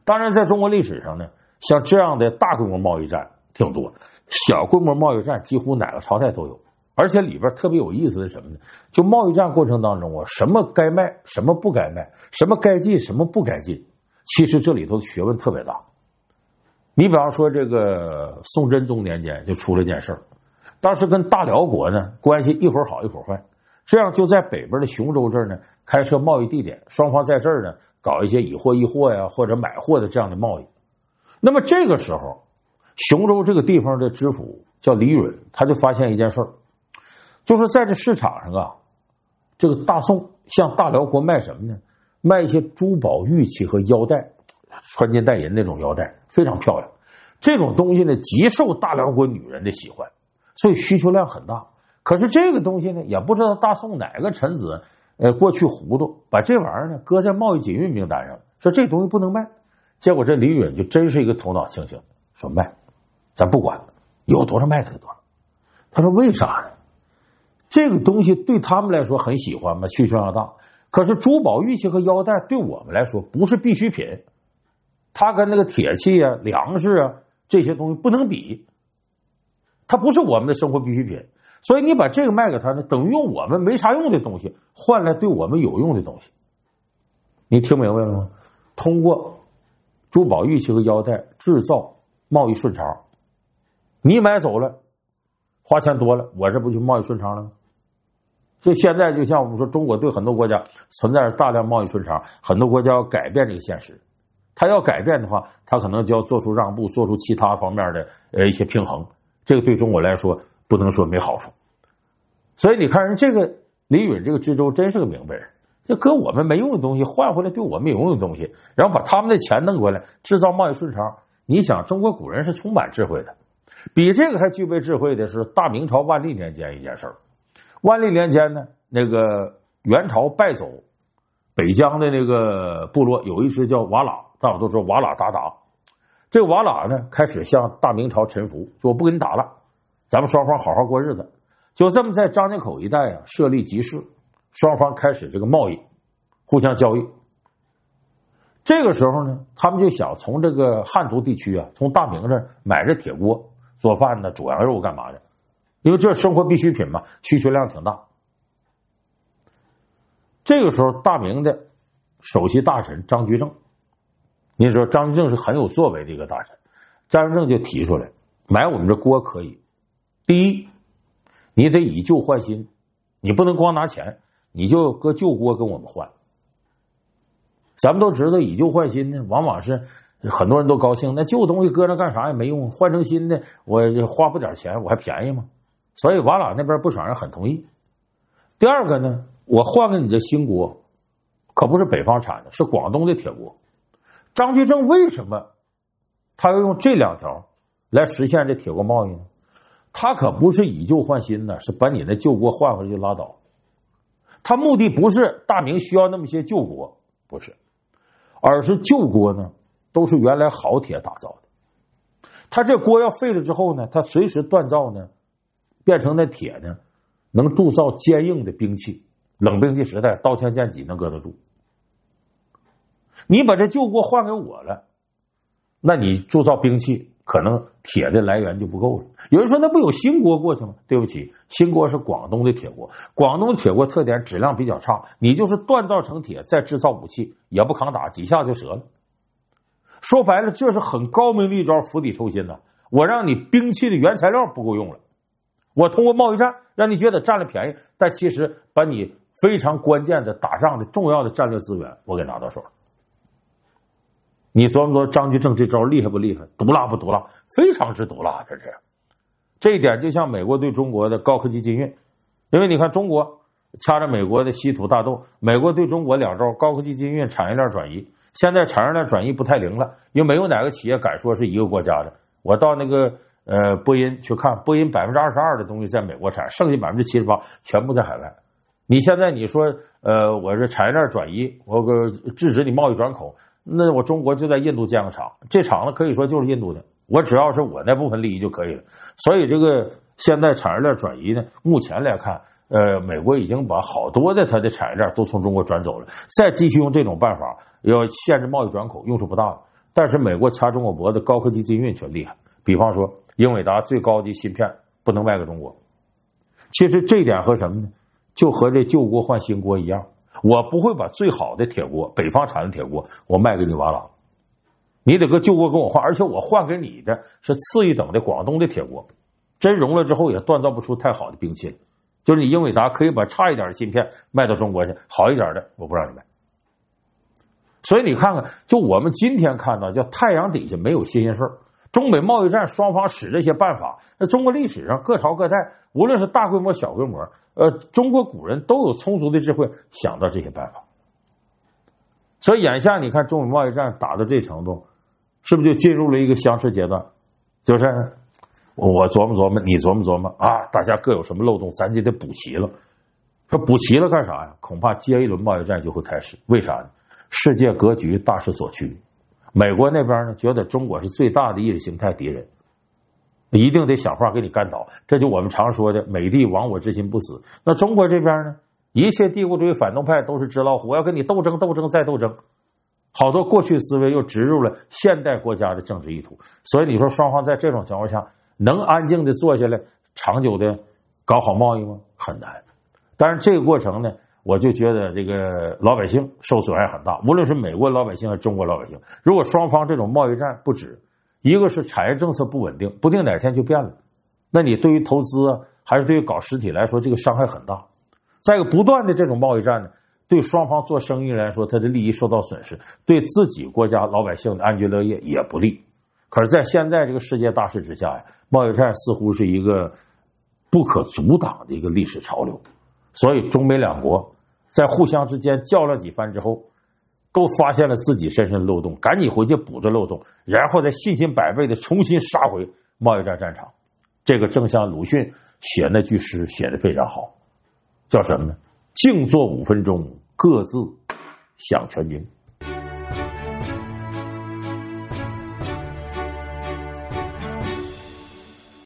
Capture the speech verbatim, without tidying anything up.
当然，在中国历史上呢，像这样的大规模贸易战挺多，小规模贸易战几乎哪个朝代都有。而且里边特别有意思的是什么呢？就贸易战过程当中啊，什么该卖，什么不该卖，什么该进，什么不该进，其实这里头的学问特别大。你比方说，这个宋真宗年间就出了件事儿，当时跟大辽国呢关系一会儿好一会儿坏，这样就在北边的雄州这儿呢开设贸易地点，双方在这儿呢搞一些以货易货呀或者买货的这样的贸易。那么这个时候，雄州这个地方的知府叫李允，他就发现一件事儿。就是在这市场上啊，这个大宋向大辽国卖什么呢？卖一些珠宝、玉器和腰带，穿金戴银那种腰带，非常漂亮。这种东西呢，极受大辽国女人的喜欢，所以需求量很大。可是这个东西呢，也不知道大宋哪个臣子，呃，过去糊涂，把这玩意儿呢搁在贸易禁运名单上，说这东西不能卖。结果这李允就真是一个头脑清醒，说卖，咱不管，有多少卖给多少。他说为啥呢？这个东西对他们来说很喜欢嘛，需求量大。可是珠宝、玉器和腰带对我们来说不是必需品，它跟那个铁器啊、粮食啊这些东西不能比，它不是我们的生活必需品。所以你把这个卖给他呢，等于用我们没啥用的东西换来对我们有用的东西。你听明白了吗？通过珠宝、玉器和腰带制造贸易顺差，你买走了，花钱多了，我这不就贸易顺差了吗？所以现在就像我们说，中国对很多国家存在着大量贸易顺差，很多国家要改变这个现实。他要改变的话，他可能就要做出让步，做出其他方面的呃一些平衡。这个对中国来说不能说没好处。所以你看人这个李允这个知州真是个明白人，就搁我们没用的东西换回来对我们有用的东西，然后把他们的钱弄回来制造贸易顺差。你想中国古人是充满智慧的。比这个还具备智慧的是大明朝万历年间一件事儿。万历年间呢，那个元朝败走北疆的那个部落有一支叫瓦剌，大伙都知道瓦剌鞑靼。这个瓦剌呢开始向大明朝臣服，说我不跟你打了，咱们双方好好过日子。就这么在张家口一带啊设立集市，双方开始这个贸易，互相交易。这个时候呢，他们就想从这个汉族地区啊，从大明这儿买这铁锅做饭呢，煮羊肉干嘛的？因为这生活必需品嘛，需求量挺大。这个时候，大明的首席大臣张居正，你知道张居正是很有作为的一个大臣，张居正就提出来，买我们这锅可以，第一，你得以旧换新，你不能光拿钱，你就搁旧锅跟我们换。咱们都知道以旧换新呢，往往是很多人都高兴，那旧东西搁那干啥也没用，换成新的我花不点钱我还便宜吗？所以瓦剌那边不少人很同意。第二个呢，我换给你这新锅可不是北方产的，是广东的铁锅。张居正为什么他要用这两条来实现这铁锅贸易呢？他可不是以旧换新的，是把你那旧锅换回去就拉倒。他目的不是大明需要那么些旧锅，不是，而是旧锅呢都是原来好铁打造的，他这锅要废了之后呢，他随时锻造呢变成那铁呢能铸造坚硬的兵器，冷兵器时代刀枪剑戟能搁得住。你把这旧锅换给我了，那你铸造兵器可能铁的来源就不够了。有人说那不有新锅过去吗？对不起，新锅是广东的铁锅，广东的铁锅特点质量比较差，你就是锻造成铁再制造武器也不抗打，几下就折了。说白了，这是很高明的一招釜底抽薪的。我让你兵器的原材料不够用了，我通过贸易战让你觉得占了便宜，但其实把你非常关键的打仗的重要的战略资源我给拿到手了。你琢磨琢磨张居正这招厉害不厉害？毒辣不毒辣？非常之毒辣，这是。这一点就像美国对中国的高科技禁运，因为你看中国掐着美国的稀土大豆，美国对中国两招高科技禁运、产业链转移。现在产业链转移不太灵了，因为没有哪个企业敢说是一个国家的。我到那个呃波音去看，波音百分之二十二的东西在美国产，剩下百分之七十八全部在海外。你现在你说呃我这产业链转移，我个制止你贸易转口，那我中国就在印度建个厂，这厂子可以说就是印度的，我只要是我那部分利益就可以了。所以这个现在产业链转移呢，目前来看，呃，美国已经把好多的它的产业链都从中国转走了，再继续用这种办法要限制贸易转口，用处不大了。 但是美国掐中国脖子高科技禁运却厉害，比方说英伟达最高级芯片不能卖给中国。其实这一点和什么呢？就和这旧锅换新锅一样，我不会把最好的铁锅，北方产的铁锅，我卖给你瓦朗，你得搁旧锅跟我换，而且我换给你的是次一等的广东的铁锅，真熔了之后也锻造不出太好的兵器了。就是你英伟达可以把差一点的芯片卖到中国去，好一点的我不让你卖。所以你看看，就我们今天看到叫太阳底下没有新鲜事儿，中美贸易战双方使这些办法，那中国历史上各朝各代，无论是大规模小规模，呃，中国古人都有充足的智慧想到这些办法。所以眼下你看中美贸易战打到这程度，是不是就进入了一个相持阶段？就是我琢磨琢磨，你琢磨琢磨啊，大家各有什么漏洞，咱就得补齐了。说补齐了干啥呀？恐怕接一轮贸易战就会开始。为啥呢？世界格局大势所趋，美国那边呢觉得中国是最大的意识形态敌人，一定得想法给你干倒。这就我们常说的美帝亡我之心不死。那中国这边呢，一切帝国主义反动派都是纸老虎，我要跟你斗争斗争再斗争。好多过去思维又植入了现代国家的政治意图，所以你说双方在这种情况下能安静的坐下来长久的搞好贸易吗？很难。但是这个过程呢，我就觉得这个老百姓受损害很大，无论是美国老百姓还是中国老百姓。如果双方这种贸易战不止，一个是产业政策不稳定，不定哪天就变了，那你对于投资啊，还是对于搞实体来说，这个伤害很大。再一个，不断的这种贸易战呢，对双方做生意来说，他的利益受到损失，对自己国家老百姓的安居乐业也不利。可是在现在这个世界大势之下呀，贸易战似乎是一个不可阻挡的一个历史潮流。所以中美两国在互相之间较量几番之后，都发现了自己身上的漏洞，赶紧回去补这漏洞，然后再信心百倍的重新杀回贸易战战场。这个正像鲁迅写那句诗写得非常好，叫什么呢？静坐五分钟，各自想全经。